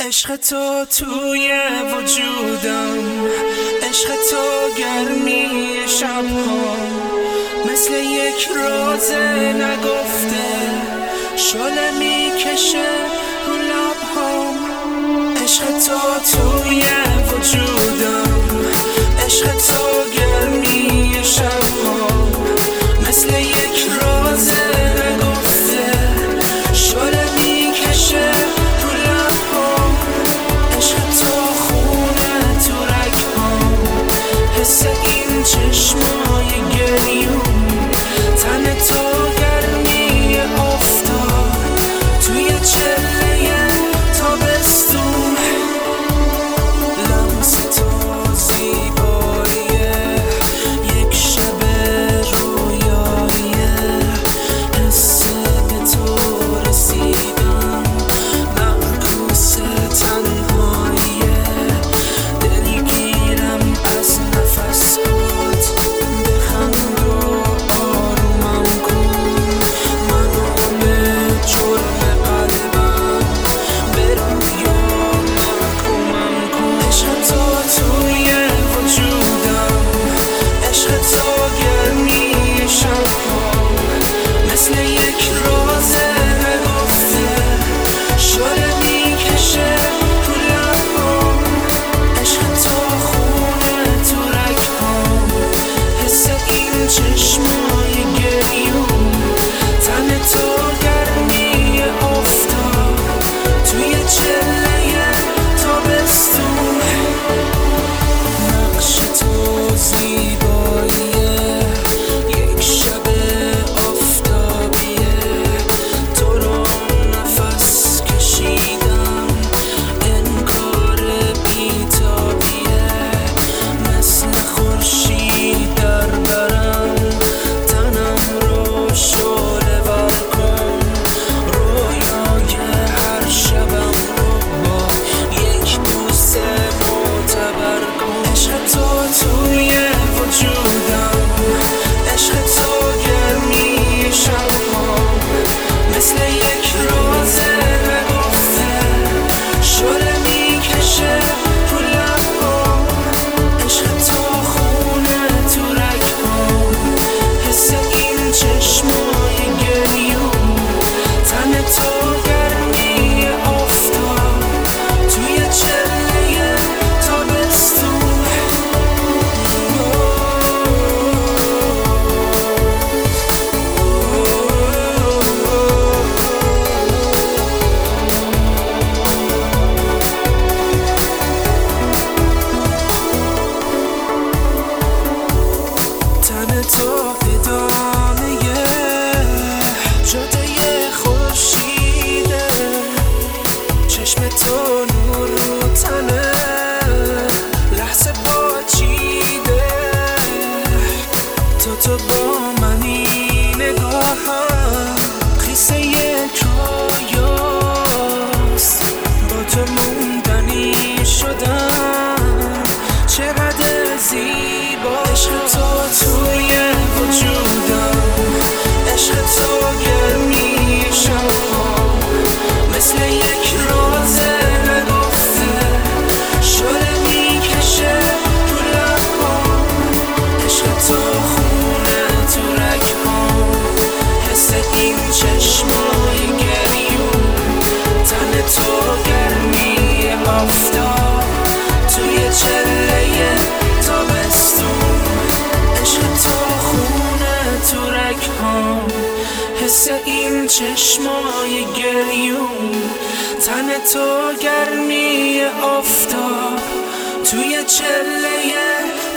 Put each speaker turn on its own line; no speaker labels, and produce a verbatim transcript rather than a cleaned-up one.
عشق تو توی وجودم، عشق تو گرمی شب‌هام، مثل یک راز نگفته شعله میکشه رو لب‌هام. عشق تو توی وجودم، عشق تو گرمی شب‌هام، مثل یک راز نگفته شعله میکشه رو لب‌هام. عشق تو خونه تو رگ‌هام، حس این چشمای گریون، تن تو گرمی آفتاب توی چله تابستون. لمس تو زیباییه، یک شب رویاییه، حس به تو رسیدم، معکوس تنهاییه، دلگیرم از نفسات، بخند و آرومم کن، منو به جرم قلبم به رویا محکومم کن. عشق تو توی وجودم، عشق تو گرمی شب‌هام، مثل یک راز نگفته شعله میکشه رو لب‌هام. عشق تو خونه تو رگ‌هام، حس این چشمای گریون، تن تو گرمی آفتاب توی چله تابستون. نقش تو زیباییه، یک شب آفتابیه، تو رو نفس کشیدم، انکار بی‌تابیه، مثل خورشید در برم، تنم رو شعله ور کن، رویای هر شبم رو با یک بوسه معتبر کن. عشق تو توی وجودم، عشق تو گرمی شب‌هام، مثل یک راز نگفته شعله میکشه رو لب‌هام. عشق تو خونه تو رگ‌هام، حس این چشمای گریون، تن تو گرمی آفتاب توی چله تابستون. تن تو ادامه جاده خورشیده، چشم تو نور رو تنه، لحظه با چیده، تو تو با منی، نگاهم خیس یک رویاست، با تو موندنی شدم، چقدر زیبا. عشق تو توی وجودم، عشق تو گرمی شب‌هام، مثل یک راز نگفته شعله میکشه رو لب‌هام. عشق تو خونه تو رگ‌هام، حس این چشمای گریون، تن تو گرمی آفتاب توی چله تابستون. عشق تو خونه تو رگ‌هام، حس این چشمای گریون، تن تو گرمی آفتاب توی چله